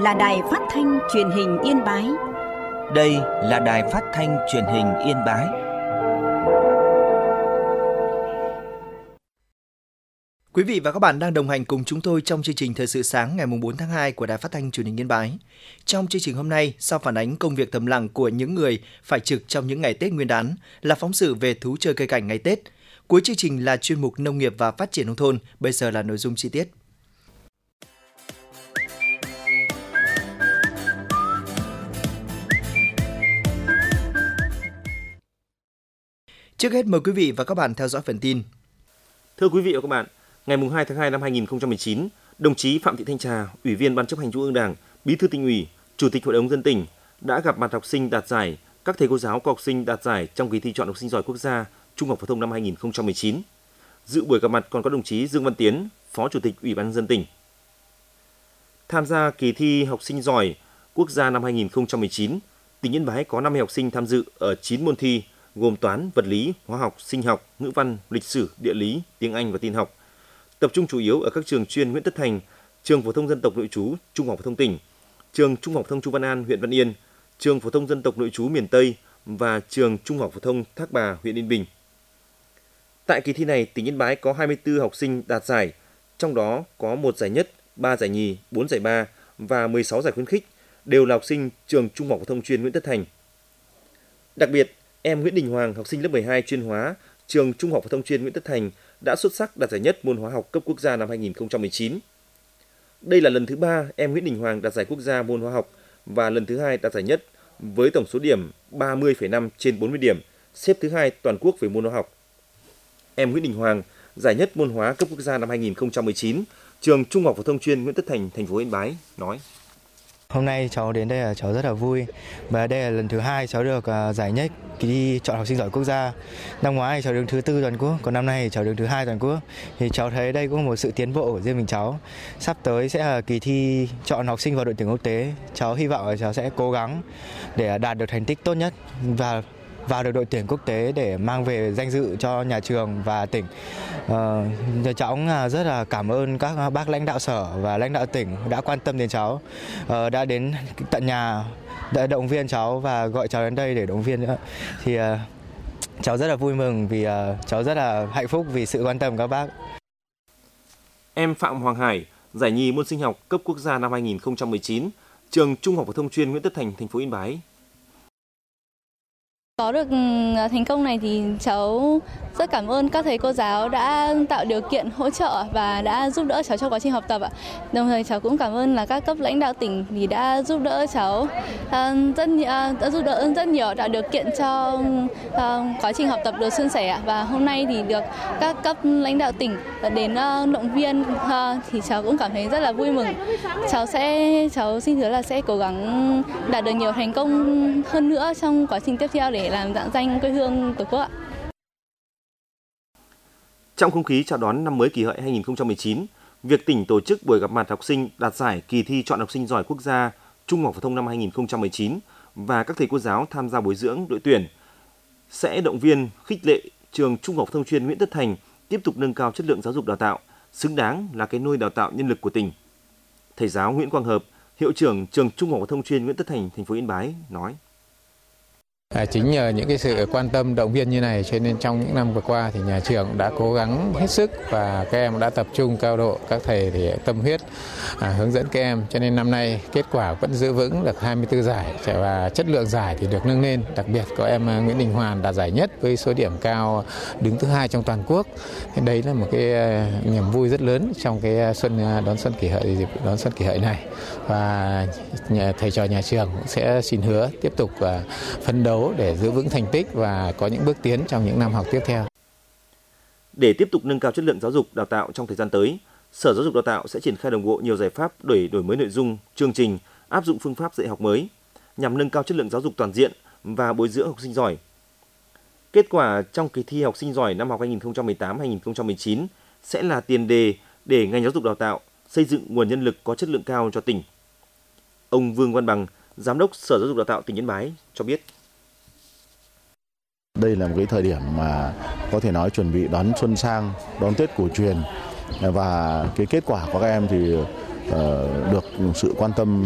là Đài Phát thanh Truyền hình Yên Bái. Đây là Đài Phát thanh Truyền hình Yên Bái. Quý vị và các bạn đang đồng hành cùng chúng tôi trong chương trình Thời sự sáng ngày 4 tháng 2 của Đài Phát thanh Truyền hình Yên Bái. Trong chương trình hôm nay, sau phản ánh công việc thầm lặng của những người phải trực trong những ngày Tết Nguyên đán, là phóng sự về thú chơi cây cảnh ngày Tết. Cuối chương trình là chuyên mục Nông nghiệp và Phát triển nông thôn. Bây giờ là nội dung chi tiết. Trước hết mời quý vị và các bạn theo dõi phần tin. Thưa quý vị và các bạn, ngày 2 tháng 2 năm 2019, đồng chí Phạm Thị Thanh Trà, Ủy viên Ban chấp hành Trung ương Đảng, Bí thư Tỉnh ủy, Chủ tịch Hội đồng nhân dân tỉnh đã gặp mặt học sinh đạt giải, các thầy cô giáo có học sinh đạt giải trong kỳ thi chọn học sinh giỏi quốc gia Trung học phổ thông năm 2019. Dự buổi gặp mặt còn có đồng chí Dương Văn Tiến, Phó Chủ tịch Ủy ban nhân dân tỉnh. Tham gia kỳ thi học sinh giỏi quốc gia năm 2019, tỉnh Yên Bái có 50 học sinh tham dự ở 9 môn thi gồm toán, vật lý, hóa học, sinh học, ngữ văn, lịch sử, địa lý, tiếng Anh và tin học. Tập trung chủ yếu ở các trường chuyên Nguyễn Tất Thành, trường phổ thông dân tộc nội trú Trung học phổ thông tỉnh, trường Trung học phổ thông Chu Văn An huyện Văn Yên, trường phổ thông dân tộc nội trú miền Tây và trường Trung học phổ thông Thác Bà huyện Yên Bình. Tại kỳ thi này, tỉnh Yên Bái có 24 học sinh đạt giải, trong đó có 1 giải nhất, 3 giải nhì, 4 giải ba và 16 giải khuyến khích, đều là học sinh trường Trung học phổ thông chuyên Nguyễn Tất Thành. Đặc biệt, em Nguyễn Đình Hoàng, học sinh lớp 12 chuyên hóa, trường Trung học phổ thông chuyên Nguyễn Tất Thành đã xuất sắc đạt giải nhất môn hóa học cấp quốc gia năm 2019. Đây là lần thứ 3 em Nguyễn Đình Hoàng đạt giải quốc gia môn hóa học và lần thứ 2 đạt giải nhất với tổng số điểm 30,5 trên 40 điểm, xếp thứ 2 toàn quốc về môn hóa học. Em Nguyễn Đình Hoàng giải nhất môn hóa cấp quốc gia năm 2019, trường Trung học phổ thông chuyên Nguyễn Tất Thành, thành phố Yên Bái nói: Hôm nay cháu đến đây là cháu rất là vui và đây là lần thứ 2 cháu được giải nhất kỳ thi chọn học sinh giỏi quốc gia. Năm ngoái thì cháu đứng thứ 4 toàn quốc, còn năm nay thì cháu đứng thứ 2 toàn quốc. Thì cháu thấy đây cũng là một sự tiến bộ của riêng mình cháu. Sắp tới sẽ là kỳ thi chọn học sinh vào đội tuyển quốc tế. Cháu hy vọng là cháu sẽ cố gắng để đạt được thành tích tốt nhất và vào được đội tuyển quốc tế để mang về danh dự cho nhà trường và tỉnh. Cháu rất là cảm ơn các bác lãnh đạo sở và lãnh đạo tỉnh đã quan tâm đến cháu, đã đến tận nhà, đã động viên cháu và gọi cháu đến đây để động viên nữa. Thì cháu rất là vui mừng vì cháu rất là hạnh phúc vì sự quan tâm của các bác. Em Phạm Hoàng Hải, giải nhì môn sinh học cấp quốc gia năm 2019, trường Trung học phổ thông chuyên Nguyễn Tất Thành, thành phố Yên Bái. Có được thành công này thì cháu rất cảm ơn các thầy cô giáo đã tạo điều kiện hỗ trợ và đã giúp đỡ cháu trong quá trình học tập ạ. Đồng thời cháu cũng cảm ơn là các cấp lãnh đạo tỉnh vì đã giúp đỡ cháu đã giúp đỡ rất nhiều, tạo điều kiện cho quá trình học tập được suôn sẻ ạ. Và hôm nay thì được các cấp lãnh đạo tỉnh đến động viên thì cháu cũng cảm thấy rất là vui mừng. Cháu xin hứa là sẽ cố gắng đạt được nhiều thành công hơn nữa trong quá trình tiếp theo để làm rạng danh quê hương Tổ quốc ạ. Trong không khí chào đón năm mới Kỷ Hợi 2019, việc tỉnh tổ chức buổi gặp mặt học sinh đạt giải kỳ thi chọn học sinh giỏi quốc gia Trung học phổ thông năm 2019 và các thầy cô giáo tham gia bồi dưỡng đội tuyển sẽ động viên, khích lệ trường Trung học phổ thông chuyên Nguyễn Tất Thành tiếp tục nâng cao chất lượng giáo dục đào tạo, xứng đáng là cái nôi đào tạo nhân lực của tỉnh. Thầy giáo Nguyễn Quang Hợp, hiệu trưởng trường Trung học phổ thông chuyên Nguyễn Tất Thành, thành phố Yên Bái nói: Chính nhờ những cái sự quan tâm động viên như này cho nên trong những năm vừa qua thì nhà trường đã cố gắng hết sức và các em đã tập trung cao độ, các thầy thì tâm huyết hướng dẫn các em, cho nên năm nay kết quả vẫn giữ vững được 24 giải và chất lượng giải thì được nâng lên. Đặc biệt có em Nguyễn Đình Hoàn đạt giải nhất với số điểm cao, đứng thứ 2 trong toàn quốc. Thì đấy là một cái niềm vui rất lớn trong cái đón xuân Kỷ Hợi này, và thầy trò nhà trường cũng sẽ xin hứa tiếp tục phấn đấu để giữ vững thành tích và có những bước tiến trong những năm học tiếp theo. Để tiếp tục nâng cao chất lượng giáo dục đào tạo trong thời gian tới, Sở Giáo dục Đào tạo sẽ triển khai đồng bộ nhiều giải pháp để đổi mới nội dung, chương trình, áp dụng phương pháp dạy học mới nhằm nâng cao chất lượng giáo dục toàn diện và bồi dưỡng học sinh giỏi. Kết quả trong kỳ thi học sinh giỏi năm học 2018-2019 sẽ là tiền đề để ngành giáo dục đào tạo xây dựng nguồn nhân lực có chất lượng cao cho tỉnh. Ông Vương Văn Bằng, Giám đốc Sở Giáo dục Đào tạo tỉnh Yên Bái cho biết: Đây là một cái thời điểm mà có thể nói chuẩn bị đón xuân sang, đón Tết cổ truyền, và cái kết quả của các em thì được sự quan tâm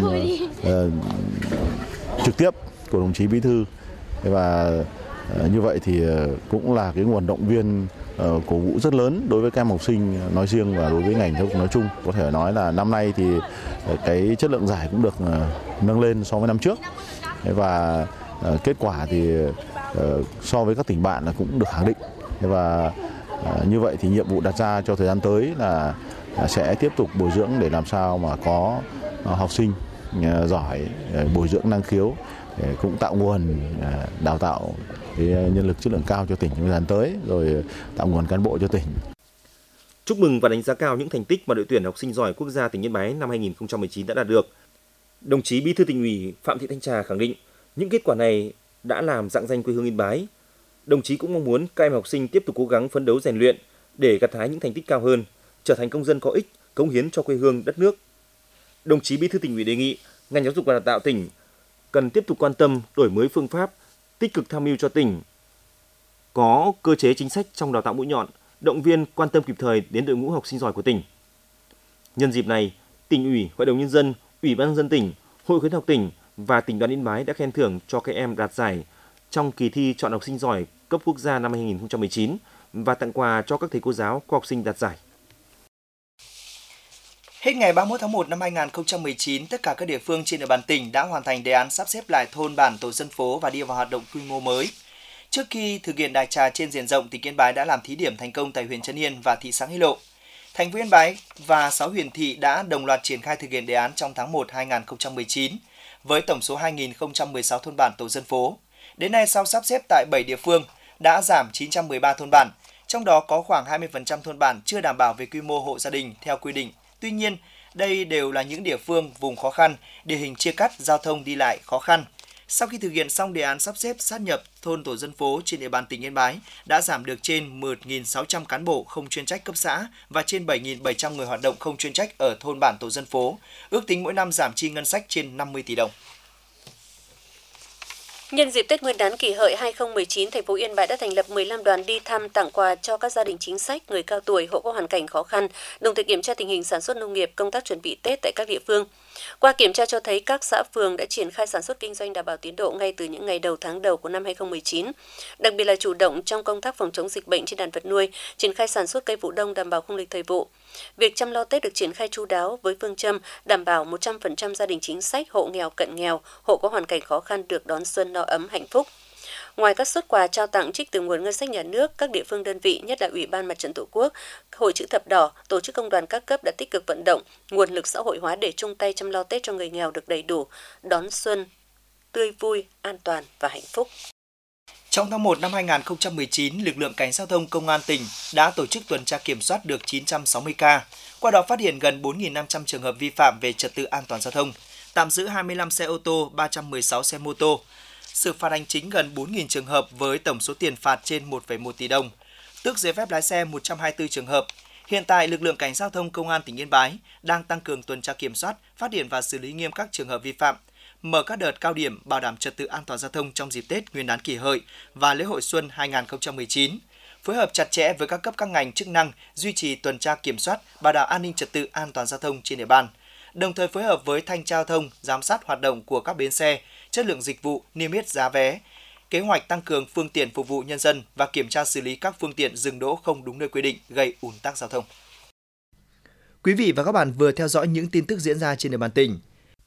trực tiếp của đồng chí Bí thư, và như vậy thì cũng là cái nguồn động viên cổ vũ rất lớn đối với các em học sinh nói riêng và đối với ngành giáo dục nói chung. Có thể nói là năm nay thì cái chất lượng giải cũng được nâng lên so với năm trước, và kết quả thì so với các tỉnh bạn là cũng được khẳng định. Và như vậy thì nhiệm vụ đặt ra cho thời gian tới là sẽ tiếp tục bồi dưỡng để làm sao mà có học sinh giỏi, bồi dưỡng năng khiếu, để cũng tạo nguồn đào tạo cái nhân lực chất lượng cao cho tỉnh trong thời gian tới, rồi tạo nguồn cán bộ cho tỉnh. Chúc mừng và đánh giá cao những thành tích mà đội tuyển học sinh giỏi quốc gia tỉnh Yên Bái năm 2019 đã đạt được. Đồng chí Bí thư Tỉnh ủy Phạm Thị Thanh Trà khẳng định những kết quả này đã làm rạng danh quê hương Yên Bái. Đồng chí cũng mong muốn các em học sinh tiếp tục cố gắng phấn đấu rèn luyện để gặt hái những thành tích cao hơn, trở thành công dân có ích, cống hiến cho quê hương đất nước. Đồng chí Bí thư Tỉnh ủy đề nghị ngành giáo dục và đào tạo tỉnh cần tiếp tục quan tâm đổi mới phương pháp, tích cực tham mưu cho tỉnh có cơ chế chính sách trong đào tạo mũi nhọn, động viên quan tâm kịp thời đến đội ngũ học sinh giỏi của tỉnh. Nhân dịp này, Tỉnh ủy, Hội đồng nhân dân, Ủy ban nhân dân tỉnh, Hội khuyến học tỉnh và Tỉnh đoàn Yên Bái đã khen thưởng cho các em đạt giải trong kỳ thi chọn học sinh giỏi cấp quốc gia năm 2019 và tặng quà cho các thầy cô giáo có học sinh đạt giải. Hết ngày 31 tháng 1 năm 2019, tất cả các địa phương trên địa bàn tỉnh đã hoàn thành đề án sắp xếp lại thôn bản tổ dân phố và đi vào hoạt động quy mô mới. Trước khi thực hiện đại trà trên diện rộng, tỉnh Yên Bái đã làm thí điểm thành công tại huyện Trấn Yên và thị xã Nghĩa Lộ. Thành phố Yên Bái và 6 huyện thị đã đồng loạt triển khai thực hiện đề án trong tháng 1 2019 với tổng số 2.016 thôn bản tổ dân phố. Đến nay, sau sắp xếp tại 7 địa phương đã giảm 913 thôn bản, trong đó có khoảng 20% thôn bản chưa đảm bảo về quy mô hộ gia đình theo quy định. Tuy nhiên, đây đều là những địa phương vùng khó khăn, địa hình chia cắt, giao thông đi lại khó khăn. Sau khi thực hiện xong đề án sắp xếp sát nhập thôn tổ dân phố trên địa bàn tỉnh Yên Bái đã giảm được trên 1.600 cán bộ không chuyên trách cấp xã và trên 7.700 người hoạt động không chuyên trách ở thôn bản tổ dân phố. Ước tính mỗi năm giảm chi ngân sách trên 50 tỷ đồng. Nhân dịp Tết Nguyên đán Kỷ Hợi 2019, thành phố Yên Bái đã thành lập 15 đoàn đi thăm tặng quà cho các gia đình chính sách, người cao tuổi, hộ có hoàn cảnh khó khăn, đồng thời kiểm tra tình hình sản xuất nông nghiệp, công tác chuẩn bị Tết tại các địa phương. Qua kiểm tra cho thấy các xã phường đã triển khai sản xuất kinh doanh đảm bảo tiến độ ngay từ những ngày đầu của năm 2019. Đặc biệt là chủ động trong công tác phòng chống dịch bệnh trên đàn vật nuôi, triển khai sản xuất cây vụ đông đảm bảo khung lịch thời vụ. Việc chăm lo Tết được triển khai chu đáo với phương châm đảm bảo 100% gia đình chính sách, hộ nghèo cận nghèo, hộ có hoàn cảnh khó khăn được đón xuân no ấm hạnh phúc. Ngoài các suất quà trao tặng trích từ nguồn ngân sách nhà nước, các địa phương đơn vị, nhất là Ủy ban Mặt trận Tổ quốc, Hội Chữ Thập Đỏ, tổ chức công đoàn các cấp đã tích cực vận động nguồn lực xã hội hóa để chung tay chăm lo Tết cho người nghèo được đầy đủ, đón xuân tươi vui, an toàn và hạnh phúc. Trong tháng 1 năm 2019, lực lượng cảnh sát giao thông công an tỉnh đã tổ chức tuần tra kiểm soát được 960 ca, qua đó phát hiện gần 4.500 trường hợp vi phạm về trật tự an toàn giao thông, tạm giữ 25 xe ô tô, 316 xe mô tô, xử phạt hành chính gần 4.000 trường hợp với tổng số tiền phạt trên 1,1 tỷ đồng, tước giấy phép lái xe 124 trường hợp. Hiện tại, lực lượng cảnh sát giao thông công an tỉnh Yên Bái đang tăng cường tuần tra kiểm soát, phát hiện và xử lý nghiêm các trường hợp vi phạm, mở các đợt cao điểm bảo đảm trật tự an toàn giao thông trong dịp Tết Nguyên đán Kỷ Hợi và lễ hội Xuân 2019, phối hợp chặt chẽ với các cấp các ngành chức năng duy trì tuần tra kiểm soát, bảo đảm an ninh trật tự an toàn giao thông trên địa bàn, đồng thời phối hợp với thanh tra giao thông giám sát hoạt động của các bến xe, chất lượng dịch vụ, niêm yết giá vé, kế hoạch tăng cường phương tiện phục vụ nhân dân và kiểm tra xử lý các phương tiện dừng đỗ không đúng nơi quy định gây ùn tắc giao thông. Quý vị và các bạn vừa theo dõi những tin tức diễn ra trên địa bàn tỉnh.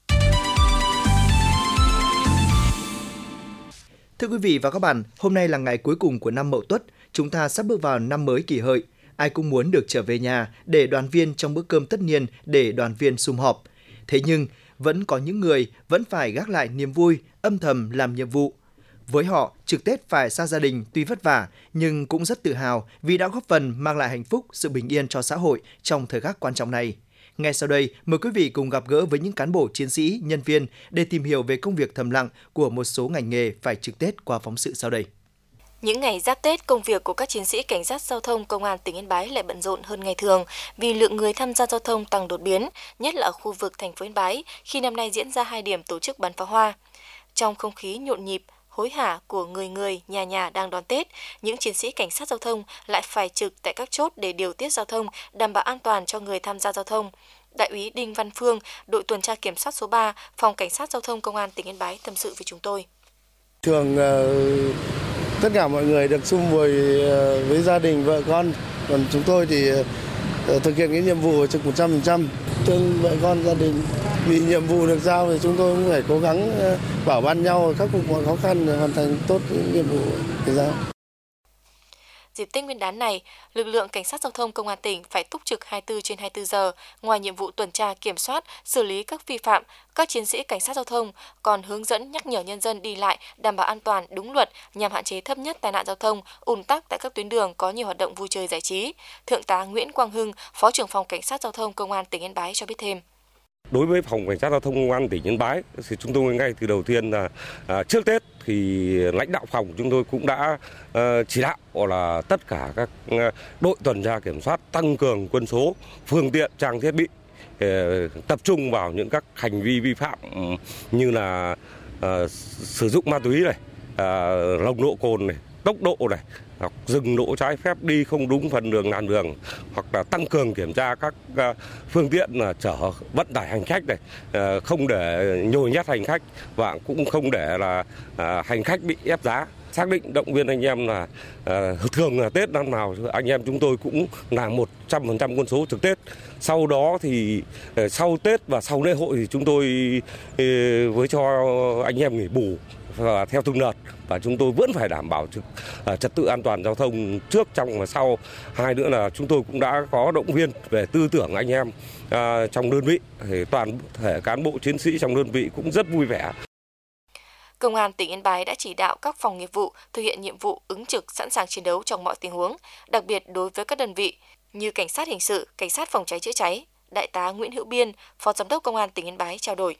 Thưa quý vị và các bạn, hôm nay là ngày cuối cùng của năm Mậu Tuất, chúng ta sắp bước vào năm mới Kỷ Hợi. Ai cũng muốn được trở về nhà để đoàn viên trong bữa cơm tất niên để đoàn viên sum họp. Thế nhưng, vẫn có những người vẫn phải gác lại niềm vui, âm thầm làm nhiệm vụ. Với họ, trực Tết phải xa gia đình tuy vất vả nhưng cũng rất tự hào vì đã góp phần mang lại hạnh phúc, sự bình yên cho xã hội trong thời khắc quan trọng này. Ngay sau đây, mời quý vị cùng gặp gỡ với những cán bộ chiến sĩ, nhân viên để tìm hiểu về công việc thầm lặng của một số ngành nghề phải trực Tết qua phóng sự sau đây. Những ngày giáp Tết, công việc của các chiến sĩ cảnh sát giao thông công an tỉnh Yên Bái lại bận rộn hơn ngày thường vì lượng người tham gia giao thông tăng đột biến, nhất là ở khu vực thành phố Yên Bái khi năm nay diễn ra 2 điểm tổ chức bắn pháo hoa. Trong không khí nhộn nhịp, hối hả của người nhà đang đón Tết, những chiến sĩ cảnh sát giao thông lại phải trực tại các chốt để điều tiết giao thông, đảm bảo an toàn cho người tham gia giao thông. Đại úy Đinh Văn Phương, đội tuần tra kiểm soát số 3, Phòng Cảnh sát Giao thông Công an tỉnh Yên Bái tâm sự với chúng tôi. Thường tất cả mọi người được sum vầy với gia đình, vợ con. Còn chúng tôi thì thực hiện cái nhiệm vụ trực 100%, thương vợ con gia đình. Vì nhiệm vụ được giao thì chúng tôi cũng phải cố gắng bảo ban nhau, khắc phục mọi khó khăn để hoàn thành tốt những nhiệm vụ được giao. Dịp Tết Nguyên đán này, lực lượng Cảnh sát Giao thông Công an tỉnh phải túc trực 24/24 giờ. Ngoài nhiệm vụ tuần tra, kiểm soát, xử lý các vi phạm, các chiến sĩ Cảnh sát Giao thông còn hướng dẫn nhắc nhở nhân dân đi lại đảm bảo an toàn, đúng luật nhằm hạn chế thấp nhất tai nạn giao thông, ùn tắc tại các tuyến đường có nhiều hoạt động vui chơi giải trí. Thượng tá Nguyễn Quang Hưng, Phó trưởng Phòng Cảnh sát Giao thông Công an tỉnh Yên Bái cho biết thêm. Đối với Phòng Cảnh sát Giao thông Công an tỉnh Yên Bái thì chúng tôi ngay từ đầu tiên là trước Tết thì lãnh đạo phòng chúng tôi cũng đã chỉ đạo là tất cả các đội tuần tra kiểm soát tăng cường quân số, phương tiện, trang thiết bị, tập trung vào những các hành vi vi phạm như là sử dụng ma túy này, nồng độ cồn này, tốc độ này, hoặc dừng đỗ trái phép, đi không đúng phần đường làn đường, hoặc là tăng cường kiểm tra các phương tiện chở vận tải hành khách này, không để nhồi nhét hành khách và cũng không để là hành khách bị ép giá. Xác định động viên anh em là thường là Tết năm nào anh em chúng tôi cũng là 100% quân số trực Tết. Sau đó thì sau Tết và sau lễ hội thì chúng tôi với cho anh em nghỉ bù và theo từng đợt, và chúng tôi vẫn phải đảm bảo trật tự an toàn giao thông trước, trong và sau. Hai nữa là chúng tôi cũng đã có động viên về tư tưởng anh em trong đơn vị, thì toàn thể cán bộ chiến sĩ trong đơn vị cũng rất vui vẻ. Công an tỉnh Yên Bái đã chỉ đạo các phòng nghiệp vụ thực hiện nhiệm vụ ứng trực sẵn sàng chiến đấu trong mọi tình huống, đặc biệt đối với các đơn vị như Cảnh sát hình sự, Cảnh sát phòng cháy chữa cháy. Đại tá Nguyễn Hữu Biên, Phó Giám đốc Công an tỉnh Yên Bái trao đổi.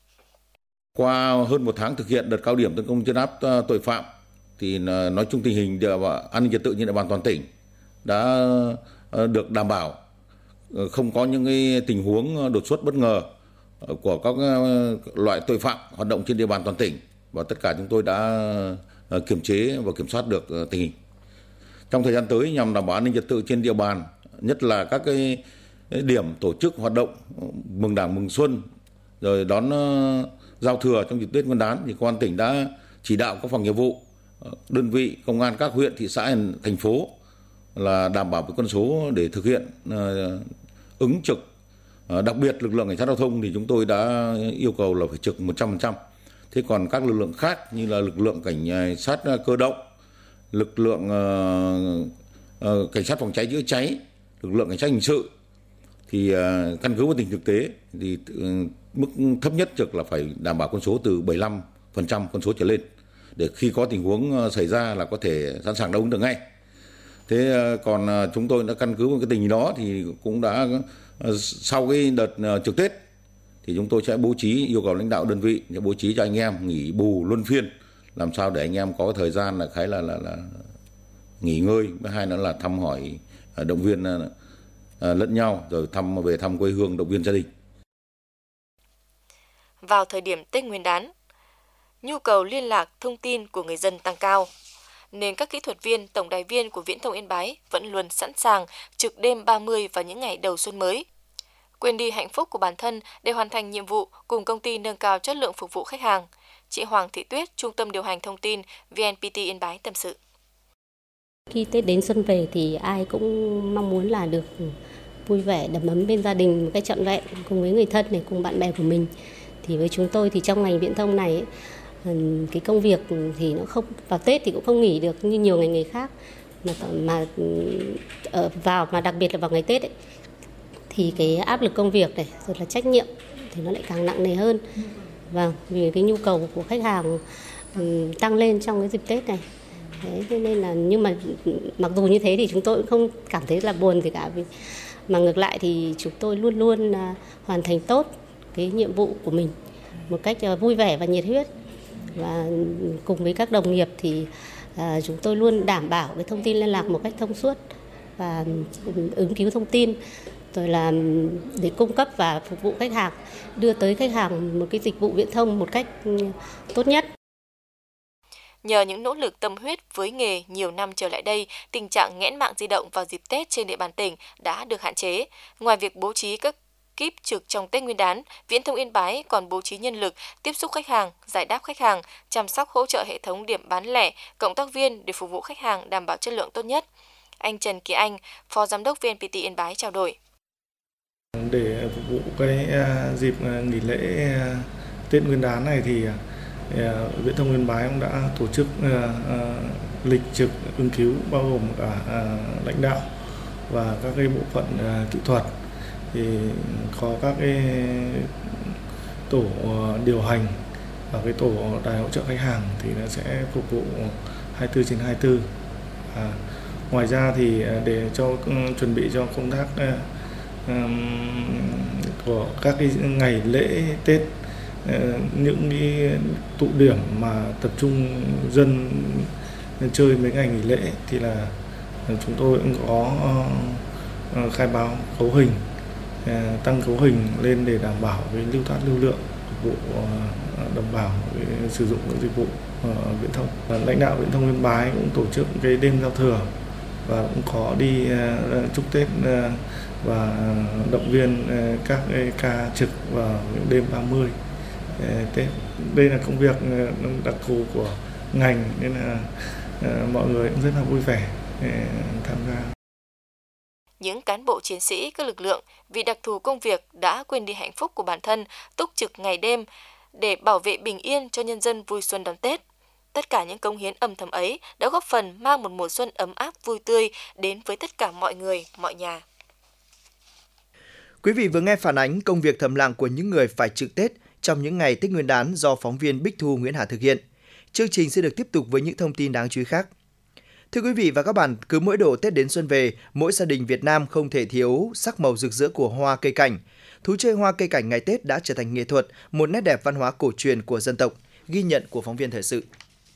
Qua hơn một tháng thực hiện đợt cao điểm tấn công trấn áp tội phạm, thì nói chung tình hình an ninh trật tự trên địa bàn toàn tỉnh đã được đảm bảo, không có những cái tình huống đột xuất bất ngờ của các loại tội phạm hoạt động trên địa bàn toàn tỉnh, và tất cả chúng tôi đã kiểm chế và kiểm soát được tình hình. Trong thời gian tới, nhằm đảm bảo an ninh trật tự trên địa bàn, nhất là các cái điểm tổ chức hoạt động mừng Đảng, mừng Xuân, rồi đón giao thừa trong dịp Tết Nguyên đán, thì Công an tỉnh đã chỉ đạo các phòng nghiệp vụ, đơn vị công an các huyện, thị xã, thành phố là đảm bảo quân số để thực hiện ứng trực. Đặc biệt lực lượng cảnh sát giao thông thì chúng tôi đã yêu cầu là phải trực 100%. Thế còn các lực lượng khác như là lực lượng cảnh sát cơ động, lực lượng cảnh sát phòng cháy chữa cháy, lực lượng cảnh sát hình sự thì căn cứ vào tình thực tế thì mức thấp nhất trực là phải đảm bảo quân số từ 75% quân số trở lên, để khi có tình huống xảy ra là có thể sẵn sàng đáp ứng được ngay. Thế còn chúng tôi đã căn cứ vào cái tình hình đó thì cũng đã sau cái đợt trực Tết thì chúng tôi sẽ bố trí, yêu cầu lãnh đạo đơn vị sẽ bố trí cho anh em nghỉ bù luân phiên, làm sao để anh em có thời gian là khá là nghỉ ngơi, với hai nữa là thăm hỏi, động viên lẫn nhau, rồi về thăm quê hương, động viên gia đình. Vào thời điểm Tết Nguyên đán, nhu cầu liên lạc, thông tin của người dân tăng cao, nên các kỹ thuật viên, tổng đài viên của Viễn thông Yên Bái vẫn luôn sẵn sàng trực đêm 30 vào những ngày đầu xuân mới. Quên đi hạnh phúc của bản thân để hoàn thành nhiệm vụ cùng công ty nâng cao chất lượng phục vụ khách hàng. Chị Hoàng Thị Tuyết, Trung tâm điều hành thông tin VNPT Yên Bái tâm sự. Khi Tết đến xuân về thì ai cũng mong muốn là được vui vẻ, đầm ấm bên gia đình một cách trọn vẹn, cùng với người thân này, cùng bạn bè của mình. Thì với chúng tôi thì trong ngành viễn thông này, cái công việc thì nó không, vào Tết thì cũng không nghỉ được như nhiều ngành nghề khác, mà đặc biệt là vào ngày Tết ấy, thì cái áp lực công việc này rồi là trách nhiệm thì nó lại càng nặng nề hơn. Vâng, vì cái nhu cầu của khách hàng tăng lên trong cái dịp Tết này. Đấy, thế nên là, nhưng mà mặc dù như thế thì chúng tôi cũng không cảm thấy là buồn gì cả, mà ngược lại thì chúng tôi luôn luôn hoàn thành tốt cái nhiệm vụ của mình một cách vui vẻ và nhiệt huyết. Và cùng với các đồng nghiệp thì chúng tôi luôn đảm bảo cái thông tin liên lạc một cách thông suốt và ứng cứu thông tin, rồi là để cung cấp và phục vụ khách hàng, đưa tới khách hàng một cái dịch vụ viễn thông một cách tốt nhất. Nhờ những nỗ lực tâm huyết với nghề nhiều năm trở lại đây, tình trạng nghẽn mạng di động vào dịp Tết trên địa bàn tỉnh đã được hạn chế. Ngoài việc bố trí các kíp trực trong Tết Nguyên đán, Viễn thông Yên Bái còn bố trí nhân lực tiếp xúc khách hàng, giải đáp khách hàng, chăm sóc hỗ trợ hệ thống điểm bán lẻ, cộng tác viên để phục vụ khách hàng đảm bảo chất lượng tốt nhất. Anh Trần Kỳ Anh, Phó Giám đốc VNPT Yên Bái trao đổi. Để phục vụ cái dịp nghỉ lễ Tết Nguyên đán này thì Viễn thông Yên Bái cũng đã tổ chức lịch trực ứng cứu bao gồm cả lãnh đạo và các cái bộ phận kỹ thuật, thì có các cái tổ điều hành và cái tổ đài hỗ trợ khách hàng thì nó sẽ phục vụ 24/24. Ngoài ra thì để chuẩn bị cho công tác của các cái ngày lễ Tết, những cái tụ điểm mà tập trung dân chơi mấy ngày nghỉ lễ thì là chúng tôi cũng có khai báo cấu hình, tăng cấu hình lên để đảm bảo cái lưu thoát lưu lượng, phục vụ đồng bào sử dụng các dịch vụ viễn thông. Lãnh đạo Viễn thông Yên Bái cũng tổ chức cái đêm giao thừa và cũng có đi chúc Tết và động viên các ca trực vào đêm 30 Tết. Đây là công việc đặc thù của ngành nên là mọi người cũng rất là vui vẻ tham gia. Những cán bộ chiến sĩ các lực lượng vì đặc thù công việc đã quên đi hạnh phúc của bản thân, túc trực ngày đêm để bảo vệ bình yên cho nhân dân vui xuân đón Tết. Tất cả những cống hiến âm thầm ấy đã góp phần mang một mùa xuân ấm áp vui tươi đến với tất cả mọi người, mọi nhà. Quý vị vừa nghe phản ánh công việc thầm lặng của những người phải trực Tết trong những ngày Tết Nguyên đán do phóng viên Bích Thu Nguyễn Hà thực hiện. Chương trình sẽ được tiếp tục với những thông tin đáng chú ý khác. Thưa quý vị và các bạn, cứ mỗi độ Tết đến xuân về, mỗi gia đình Việt Nam không thể thiếu sắc màu rực rỡ của hoa cây cảnh. Thú chơi hoa cây cảnh ngày Tết đã trở thành nghệ thuật, một nét đẹp văn hóa cổ truyền của dân tộc, ghi nhận của phóng viên thời sự.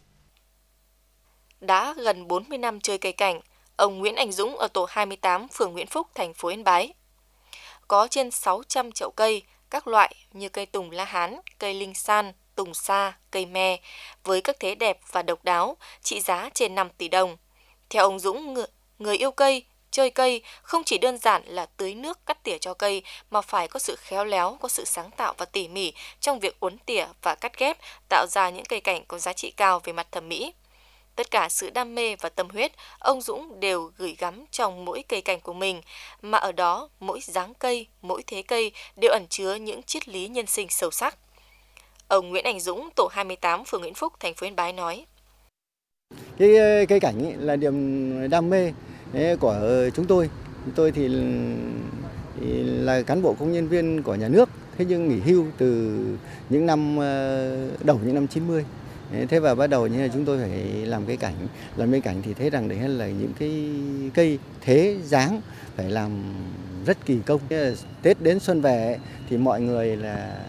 Đã gần 40 năm chơi cây cảnh, ông Nguyễn Anh Dũng ở tổ 28, phường Nguyễn Phúc, thành phố Yên Bái. Có trên 600 chậu cây, các loại như cây tùng La Hán, cây linh san, tùng sa, cây me, với các thế đẹp và độc đáo, trị giá trên 5 tỷ đồng. Theo ông Dũng, người yêu cây, chơi cây không chỉ đơn giản là tưới nước cắt tỉa cho cây, mà phải có sự khéo léo, có sự sáng tạo và tỉ mỉ trong việc uốn tỉa và cắt ghép, tạo ra những cây cảnh có giá trị cao về mặt thẩm mỹ. Tất cả sự đam mê và tâm huyết, ông Dũng đều gửi gắm trong mỗi cây cảnh của mình, mà ở đó mỗi dáng cây, mỗi thế cây đều ẩn chứa những triết lý nhân sinh sâu sắc. Ông Nguyễn Anh Dũng, tổ 28, phường Nguyễn Phúc, thành phố Yên Bái nói: Cái cây cảnh là niềm đam mê của chúng tôi. Chúng tôi thì là cán bộ công nhân viên của nhà nước, thế nhưng nghỉ hưu từ những năm đầu những năm 90. Thế và bắt đầu như là chúng tôi phải làm cây cảnh. Làm cây cảnh thì thấy rằng đấy là những cái cây thế dáng phải làm rất kỳ công. Tết đến xuân về thì mọi người là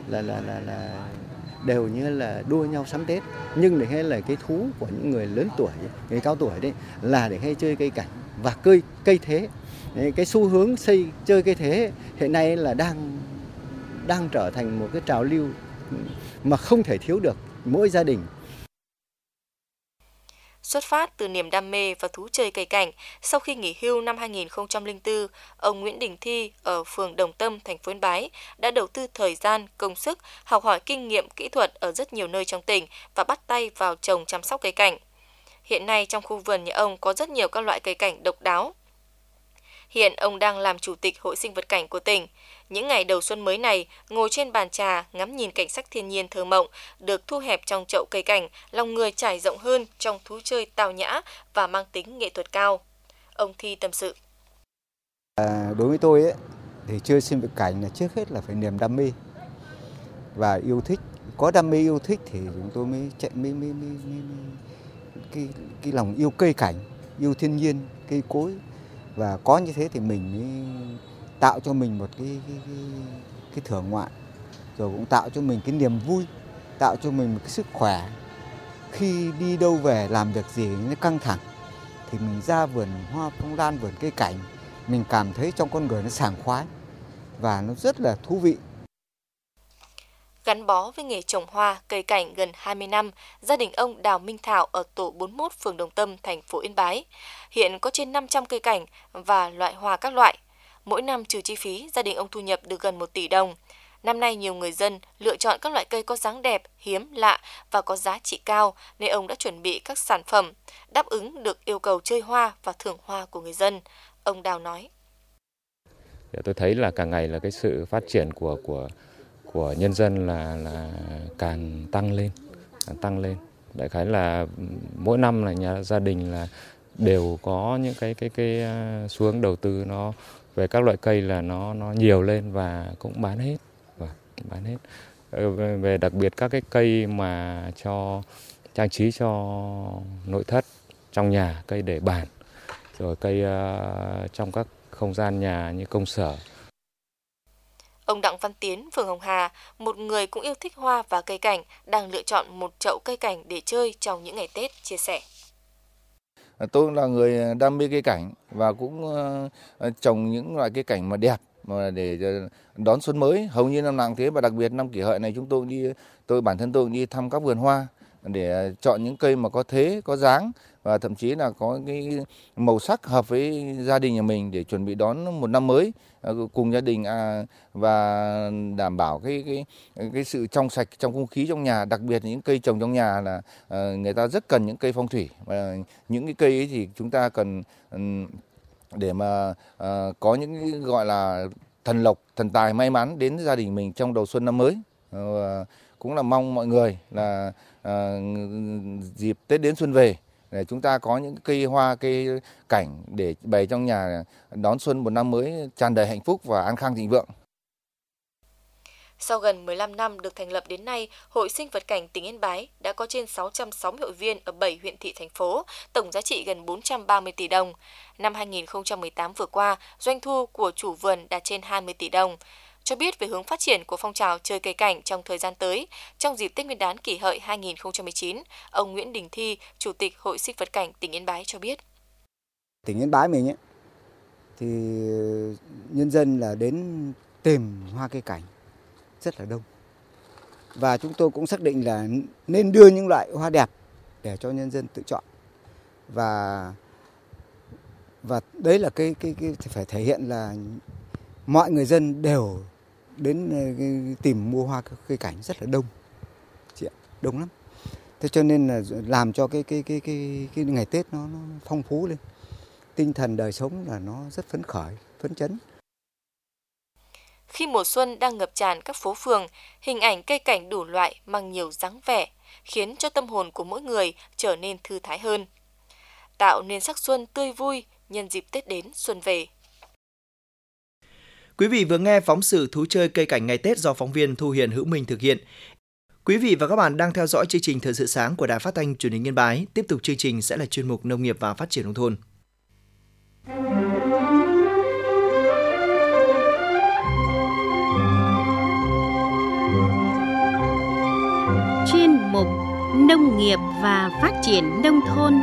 đều như là đua nhau sắm Tết, nhưng để hay là cái thú của những người lớn tuổi, người cao tuổi đấy là để hay chơi cây cảnh và cây thế. Cái xu hướng chơi cây thế hiện nay là đang trở thành một cái trào lưu mà không thể thiếu được mỗi gia đình. Xuất phát từ niềm đam mê và thú chơi cây cảnh, sau khi nghỉ hưu năm 2004, ông Nguyễn Đình Thi ở phường Đồng Tâm, thành phố Yên Bái đã đầu tư thời gian, công sức, học hỏi kinh nghiệm kỹ thuật ở rất nhiều nơi trong tỉnh và bắt tay vào trồng chăm sóc cây cảnh. Hiện nay trong khu vườn nhà ông có rất nhiều các loại cây cảnh độc đáo. Hiện ông đang làm chủ tịch Hội Sinh vật cảnh của tỉnh. Những ngày đầu xuân mới này, ngồi trên bàn trà ngắm nhìn cảnh sắc thiên nhiên thơ mộng, được thu hẹp trong chậu cây cảnh, lòng người trải rộng hơn trong thú chơi tào nhã và mang tính nghệ thuật cao. Ông Thi tâm sự. Đối với tôi thì chơi sinh vật cảnh là trước hết là phải niềm đam mê và yêu thích. Có đam mê yêu thích thì chúng tôi mới chạy cái lòng yêu cây cảnh, yêu thiên nhiên, cây cối. Và có như thế thì mình mới tạo cho mình một cái thưởng ngoạn, rồi cũng tạo cho mình cái niềm vui, tạo cho mình một cái sức khỏe. Khi đi đâu về làm việc gì nó căng thẳng thì mình ra vườn hoa phong lan, vườn cây cảnh, mình cảm thấy trong con người nó sảng khoái và nó rất là thú vị. Gắn bó với nghề trồng hoa, cây cảnh gần 20 năm, gia đình ông Đào Minh Thảo ở tổ 41, phường Đồng Tâm, thành phố Yên Bái. Hiện có trên 500 cây cảnh và loại hoa các loại. Mỗi năm trừ chi phí, gia đình ông thu nhập được gần 1 tỷ đồng. Năm nay nhiều người dân lựa chọn các loại cây có dáng đẹp, hiếm, lạ và có giá trị cao nên ông đã chuẩn bị các sản phẩm đáp ứng được yêu cầu chơi hoa và thưởng hoa của người dân. Ông Đào nói. Tôi thấy là càng ngày là cái sự phát triển của nhân dân là càng tăng lên. Đại khái là mỗi năm là gia đình là đều có những cái xu hướng đầu tư nó về các loại cây là nó nhiều lên và cũng bán hết. Về đặc biệt các cái cây mà cho trang trí cho nội thất trong nhà, cây để bàn, rồi cây trong các không gian nhà như công sở. Ông Đặng Văn Tiến, phường Hồng Hà, một người cũng yêu thích hoa và cây cảnh, đang lựa chọn một chậu cây cảnh để chơi trong những ngày Tết, chia sẻ. Tôi là người đam mê cây cảnh và cũng trồng những loại cây cảnh mà đẹp mà để đón xuân mới. Hầu như năm nào thế, và đặc biệt năm Kỷ Hợi này bản thân tôi đi thăm các vườn hoa để chọn những cây mà có thế, có dáng và thậm chí là có cái màu sắc hợp với gia đình nhà mình để chuẩn bị đón một năm mới cùng gia đình và đảm bảo cái sự trong sạch trong không khí trong nhà. Đặc biệt những cây trồng trong nhà là người ta rất cần những cây phong thủy, và những cái cây ấy thì chúng ta cần để mà có những gọi là thần lộc, thần tài may mắn đến gia đình mình trong đầu xuân năm mới. Cũng là mong mọi người là dịp Tết đến xuân về để chúng ta có những cây hoa, cây cảnh để bày trong nhà đón xuân một năm mới tràn đầy hạnh phúc và an khang thịnh vượng. Sau gần 15 năm được thành lập đến nay, Hội Sinh vật cảnh tỉnh Yên Bái đã có trên 660 hội viên ở 7 huyện thị thành phố, tổng giá trị gần 430 tỷ đồng. Năm 2018 vừa qua, doanh thu của chủ vườn đạt trên 20 tỷ đồng. Cho biết về hướng phát triển của phong trào chơi cây cảnh trong thời gian tới, trong dịp Tết Nguyên đán Kỷ Hợi 2019, ông Nguyễn Đình Thi, Chủ tịch Hội Sinh vật cảnh tỉnh Yên Bái cho biết. Tỉnh Yên Bái mình ấy, thì nhân dân là đến tìm hoa cây cảnh rất là đông. Và chúng tôi cũng xác định là nên đưa những loại hoa đẹp để cho nhân dân tự chọn. Và đấy là cái phải thể hiện là mọi người dân đều đến tìm mua hoa cây cảnh rất là đông. Đông lắm. Thế cho nên là làm cho cái ngày Tết nó phong phú lên. Tinh thần đời sống là nó rất phấn khởi, phấn chấn. Khi mùa xuân đang ngập tràn các phố phường, hình ảnh cây cảnh đủ loại mang nhiều dáng vẻ, khiến cho tâm hồn của mỗi người trở nên thư thái hơn. Tạo nên sắc xuân tươi vui nhân dịp Tết đến xuân về. Quý vị vừa nghe phóng sự thú chơi cây cảnh ngày Tết do phóng viên Thu Hiền Hữu Minh thực hiện. Quý vị và các bạn đang theo dõi chương trình Thời sự sáng của Đài Phát thanh Truyền hình Yên Bái. Tiếp tục chương trình sẽ là chuyên mục Nông nghiệp và Phát triển nông thôn. Chuyên mục Nông nghiệp và Phát triển nông thôn.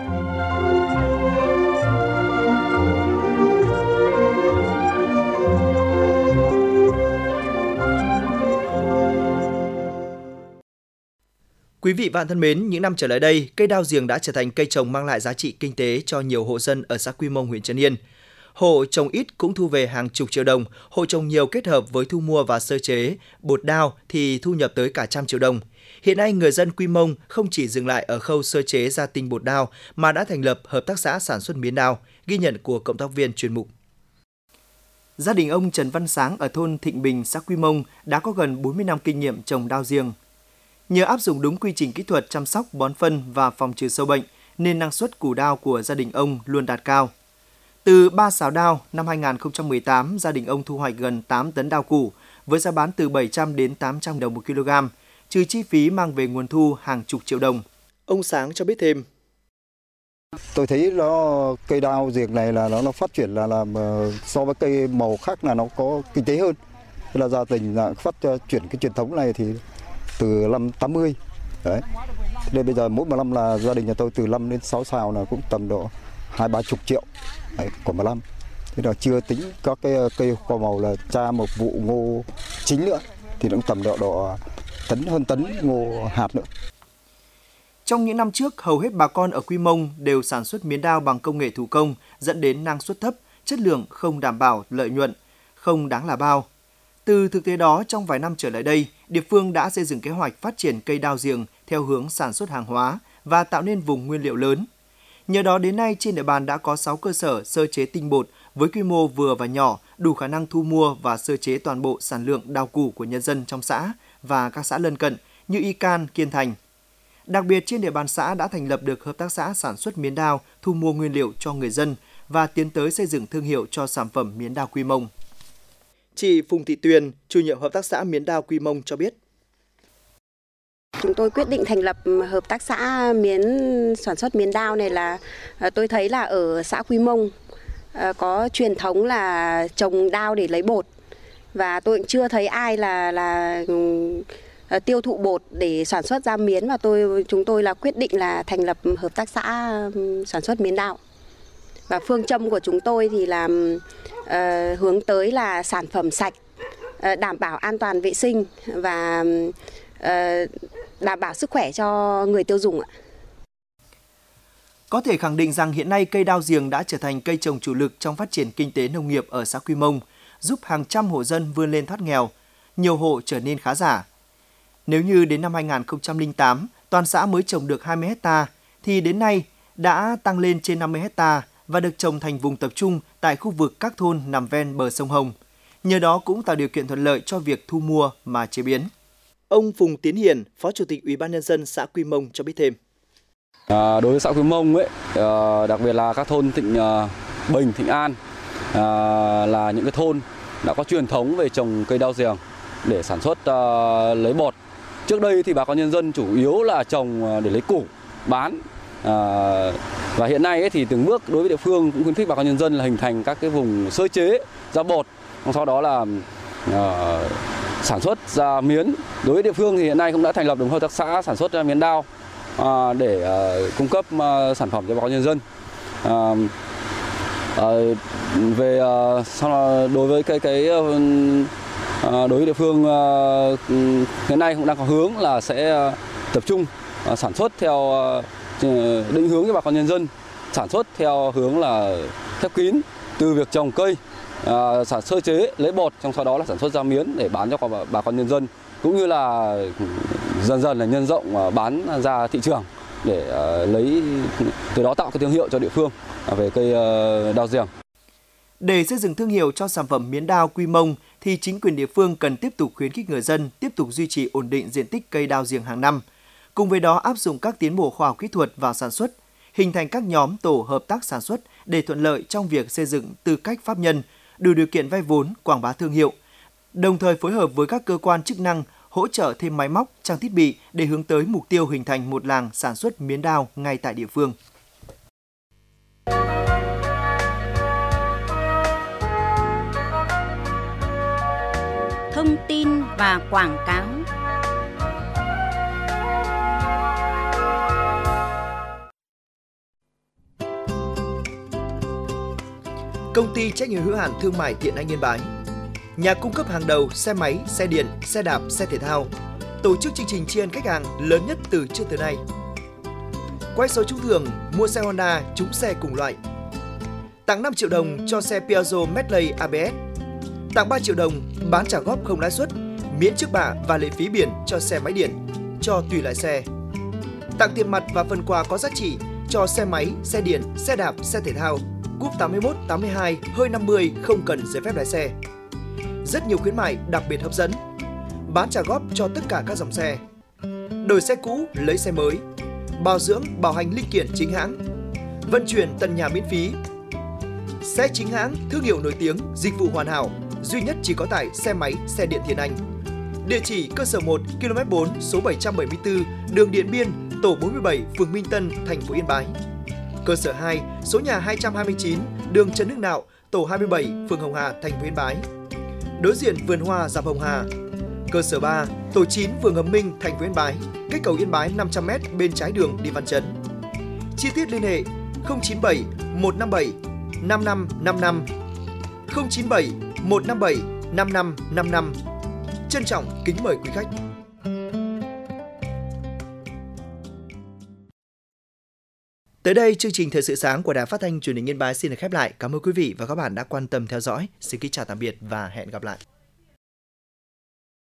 Quý vị và bạn thân mến, những năm trở lại đây, cây đao giềng đã trở thành cây trồng mang lại giá trị kinh tế cho nhiều hộ dân ở xã Quy Mông, huyện Trấn Yên. Hộ trồng ít cũng thu về hàng chục triệu đồng, hộ trồng nhiều kết hợp với thu mua và sơ chế bột đao thì thu nhập tới cả 100 triệu đồng. Hiện nay, người dân Quy Mông không chỉ dừng lại ở khâu sơ chế ra tinh bột đao mà đã thành lập hợp tác xã sản xuất miến đao, ghi nhận của cộng tác viên chuyên mục. Gia đình ông Trần Văn Sáng ở thôn Thịnh Bình, xã Quy Mông đã có gần 40 năm kinh nghiệm trồng đao giềng. Nhờ áp dụng đúng quy trình kỹ thuật chăm sóc, bón phân và phòng trừ sâu bệnh nên năng suất củ đao của gia đình ông luôn đạt cao. Từ 3 sào đao, năm 2018, gia đình ông thu hoạch gần 8 tấn đao củ với giá bán từ 700 đến 800 đồng một kg, trừ chi phí mang về nguồn thu hàng chục triệu đồng. Ông Sáng cho biết thêm. Tôi thấy cây đao giềng này là nó phát triển là so với cây màu khác là nó có kinh tế hơn. Thế là gia đình phát triển cái truyền thống này thì từ năm 80. Đấy. Nên bây giờ mỗi một năm là gia đình nhà tôi từ 5 đến 6 sào là cũng tầm độ 20-30 triệu của một năm. Thế là chưa tính các cái cây hoa màu là tra một vụ ngô chính nữa thì cũng tầm độ hơn tấn ngô hạt nữa. Trong những năm trước, hầu hết bà con ở Quy Mông đều sản xuất miến đao bằng công nghệ thủ công dẫn đến năng suất thấp, chất lượng không đảm bảo lợi nhuận, không đáng là bao. Từ thực tế đó, trong vài năm trở lại đây, địa phương đã xây dựng kế hoạch phát triển cây đao giềng theo hướng sản xuất hàng hóa và tạo nên vùng nguyên liệu lớn. Nhờ đó đến nay trên địa bàn đã có 6 cơ sở sơ chế tinh bột với quy mô vừa và nhỏ, đủ khả năng thu mua và sơ chế toàn bộ sản lượng đao củ của nhân dân trong xã và các xã lân cận như Y Can, Kiên Thành. Đặc biệt trên địa bàn xã đã thành lập được hợp tác xã sản xuất miến đao, thu mua nguyên liệu cho người dân và tiến tới xây dựng thương hiệu cho sản phẩm miến đao Quy Mông. Chị Phùng Thị Tuyền, chủ nhiệm hợp tác xã miến đao Quy Mông cho biết. Chúng tôi quyết định thành lập hợp tác xã sản xuất miến đao này là tôi thấy là ở xã Quy Mông có truyền thống là trồng đao để lấy bột, và tôi cũng chưa thấy ai là tiêu thụ bột để sản xuất ra miến, và chúng tôi là quyết định là thành lập hợp tác xã sản xuất miến đao. Và phương châm của chúng tôi thì là hướng tới là sản phẩm sạch, đảm bảo an toàn vệ sinh và đảm bảo sức khỏe cho người tiêu dùng ạ. Có thể khẳng định rằng hiện nay cây đao giềng đã trở thành cây trồng chủ lực trong phát triển kinh tế nông nghiệp ở xã Quy Mông, giúp hàng trăm hộ dân vươn lên thoát nghèo, nhiều hộ trở nên khá giả. Nếu như đến năm 2008, toàn xã mới trồng được 20 hecta, thì đến nay đã tăng lên trên 50 hecta và được trồng thành vùng tập trung tại khu vực các thôn nằm ven bờ sông Hồng. Nhờ đó cũng tạo điều kiện thuận lợi cho việc thu mua mà chế biến. Ông Phùng Tiến Hiển, Phó Chủ tịch Ủy ban Nhân dân xã Quy Mông cho biết thêm. Đối với xã Quy Mông đặc biệt là các thôn Thịnh Bình, Thịnh An là những cái thôn đã có truyền thống về trồng cây đao giềng để sản xuất lấy bột. Trước đây thì bà con nhân dân chủ yếu là trồng để lấy củ bán. Và hiện nay thì từng bước đối với địa phương cũng khuyến khích bà con nhân dân là hình thành các cái vùng sơ chế ra bột, sau đó là sản xuất ra miến. Đối với địa phương thì hiện nay cũng đã thành lập được hợp tác xã sản xuất ra miến đao để cung cấp sản phẩm cho bà con nhân dân. Đối với đối với địa phương hiện nay cũng đang có hướng là sẽ tập trung sản xuất theo định hướng cho bà con nhân dân, sản xuất theo hướng là khép kín, từ việc trồng cây, sơ chế lấy bột, trong sau đó là sản xuất ra miến để bán cho bà con nhân dân, cũng như là dần dần là nhân rộng bán ra thị trường để lấy từ đó tạo cái thương hiệu cho địa phương về cây đao giềng. Để xây dựng thương hiệu cho sản phẩm miến đao Quy Mông thì chính quyền địa phương cần tiếp tục khuyến khích người dân tiếp tục duy trì ổn định diện tích cây đao giềng hàng năm. Cùng với đó áp dụng các tiến bộ khoa học kỹ thuật vào sản xuất, hình thành các nhóm tổ hợp tác sản xuất để thuận lợi trong việc xây dựng tư cách pháp nhân, đủ điều kiện vay vốn, quảng bá thương hiệu. Đồng thời phối hợp với các cơ quan chức năng hỗ trợ thêm máy móc, trang thiết bị để hướng tới mục tiêu hình thành một làng sản xuất miến đao ngay tại địa phương. Thông tin và quảng cáo. Công ty trách nhiệm hữu hạn thương mại Tiện Anh Yên Bái, nhà cung cấp hàng đầu xe máy, xe điện, xe đạp, xe thể thao, tổ chức chương trình tri ân khách hàng lớn nhất từ trước tới nay. Quay số trúng thưởng mua xe Honda trúng xe cùng loại. Tặng 5 triệu đồng cho xe Piaggio Medley ABS. Tặng 3 triệu đồng bán trả góp không lãi suất, miễn trước bạ và lệ phí biển cho xe máy điện, cho tùy loại xe. Tặng tiền mặt và phần quà có giá trị cho xe máy, xe điện, xe đạp, xe thể thao, cúp 81, 82, hơi 50 không cần giấy phép lái xe. Rất nhiều khuyến mại đặc biệt hấp dẫn. Bán trả góp cho tất cả các dòng xe. Đổi xe cũ, lấy xe mới. Bảo dưỡng, bảo hành linh kiện chính hãng. Vận chuyển tận nhà miễn phí. Xe chính hãng, thương hiệu nổi tiếng, dịch vụ hoàn hảo, duy nhất chỉ có tại xe máy, xe điện Thiên Anh. Địa chỉ cơ sở 1, km 4, số 774, đường Điện Biên, tổ 47, phường Minh Tân, thành phố Yên Bái. Cơ sở 2, số nhà 229, đường Trần Hưng Đạo, tổ 27, phường Hồng Hà, thành phố Yên Bái. Đối diện vườn hoa dạp Hồng Hà. Cơ sở 3, tổ 9, phường Hầm Minh, thành phố Yên Bái, cách cầu Yên Bái 500m bên trái đường đi Văn Chấn. Chi tiết liên hệ 097 157 5555 097 157 5555. Trân trọng kính mời quý khách. Tới đây, chương trình Thời sự sáng của Đài Phát thanh Truyền hình Yên Bái xin được khép lại. Cảm ơn quý vị và các bạn đã quan tâm theo dõi. Xin kính chào tạm biệt và hẹn gặp lại.